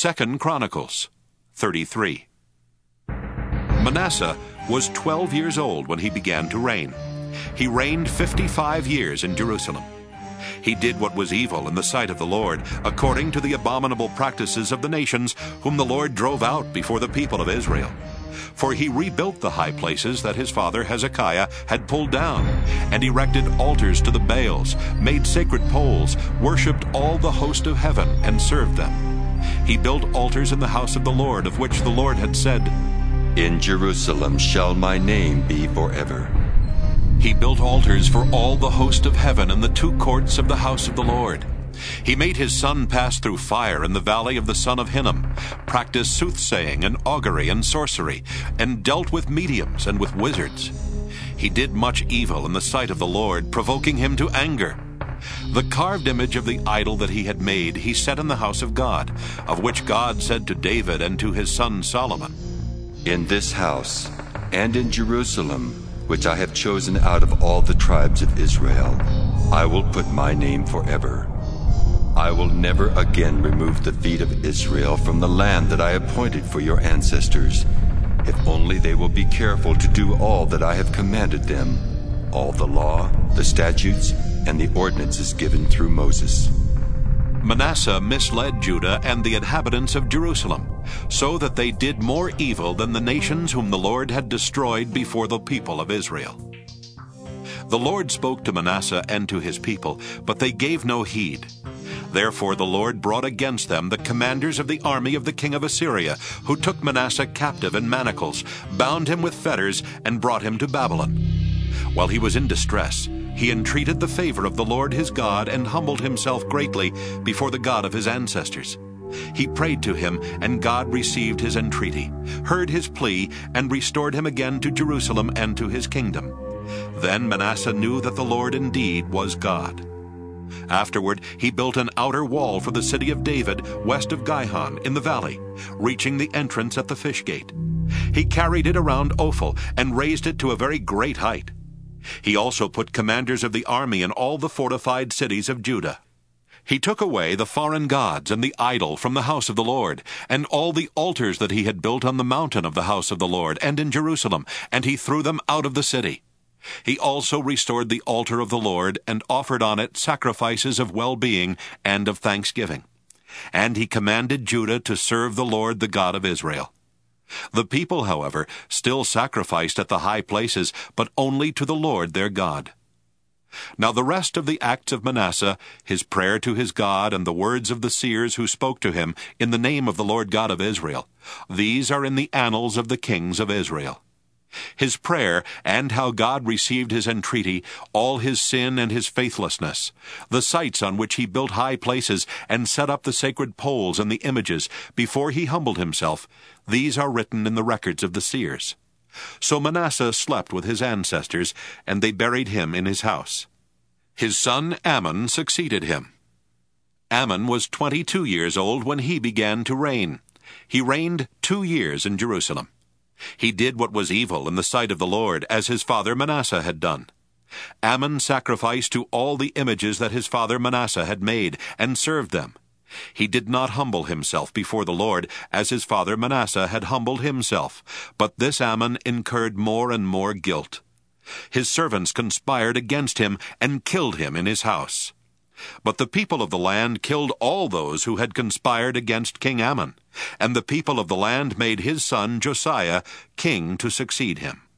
2 Chronicles 33. Manasseh was 12 years old when he began to reign. He reigned 55 years in Jerusalem. He did what was evil in the sight of the Lord, according to the abominable practices of the nations whom the Lord drove out before the people of Israel. For he rebuilt the high places that his father Hezekiah had pulled down, and erected altars to the Baals, made sacred poles, worshipped all the host of heaven, and served them. He built altars in the house of the Lord, of which the Lord had said, "In Jerusalem shall my name be forever." He built altars for all the host of heaven in the two courts of the house of the Lord. He made his son pass through fire in the valley of the son of Hinnom, practiced soothsaying and augury and sorcery, and dealt with mediums and with wizards. He did much evil in the sight of the Lord, provoking him to anger. The carved image of the idol that he had made he set in the house of God, of which God said to David and to his son Solomon, "In this house and in Jerusalem, which I have chosen out of all the tribes of Israel, I will put my name forever. I will never again remove the feet of Israel from the land that I appointed for your ancestors, if only they will be careful to do all that I have commanded them, all the law, the statutes, and the ordinances given through Moses." Manasseh misled Judah and the inhabitants of Jerusalem, so that they did more evil than the nations whom the Lord had destroyed before the people of Israel. The Lord spoke to Manasseh and to his people, but they gave no heed. Therefore the Lord brought against them the commanders of the army of the king of Assyria, who took Manasseh captive in manacles, bound him with fetters, and brought him to Babylon. While he was in distress, he entreated the favor of the Lord his God and humbled himself greatly before the God of his ancestors. He prayed to him, and God received his entreaty, heard his plea, and restored him again to Jerusalem and to his kingdom. Then Manasseh knew that the Lord indeed was God. Afterward he built an outer wall for the city of David west of Gihon in the valley, reaching the entrance at the fish gate. He carried it around Ophel and raised it to a very great height. He also put commanders of the army in all the fortified cities of Judah. He took away the foreign gods and the idol from the house of the Lord, and all the altars that he had built on the mountain of the house of the Lord and in Jerusalem, and he threw them out of the city. He also restored the altar of the Lord, and offered on it sacrifices of well-being and of thanksgiving. And he commanded Judah to serve the Lord, the God of Israel. The people, however, still sacrificed at the high places, but only to the Lord their God. Now the rest of the acts of Manasseh, his prayer to his God, and the words of the seers who spoke to him in the name of the Lord God of Israel, these are in the annals of the kings of Israel. His prayer, and how God received his entreaty, all his sin and his faithlessness, the sites on which he built high places and set up the sacred poles and the images before he humbled himself, these are written in the records of the seers. So Manasseh slept with his ancestors, and they buried him in his house. His son Amon succeeded him. Amon was 22 years old when he began to reign. He reigned 2 years in Jerusalem. He did what was evil in the sight of the Lord, as his father Manasseh had done. Amon sacrificed to all the images that his father Manasseh had made, and served them. He did not humble himself before the Lord, as his father Manasseh had humbled himself, but this Amon incurred more and more guilt. His servants conspired against him, and killed him in his house. But the people of the land killed all those who had conspired against King Amon, and the people of the land made his son Josiah king to succeed him.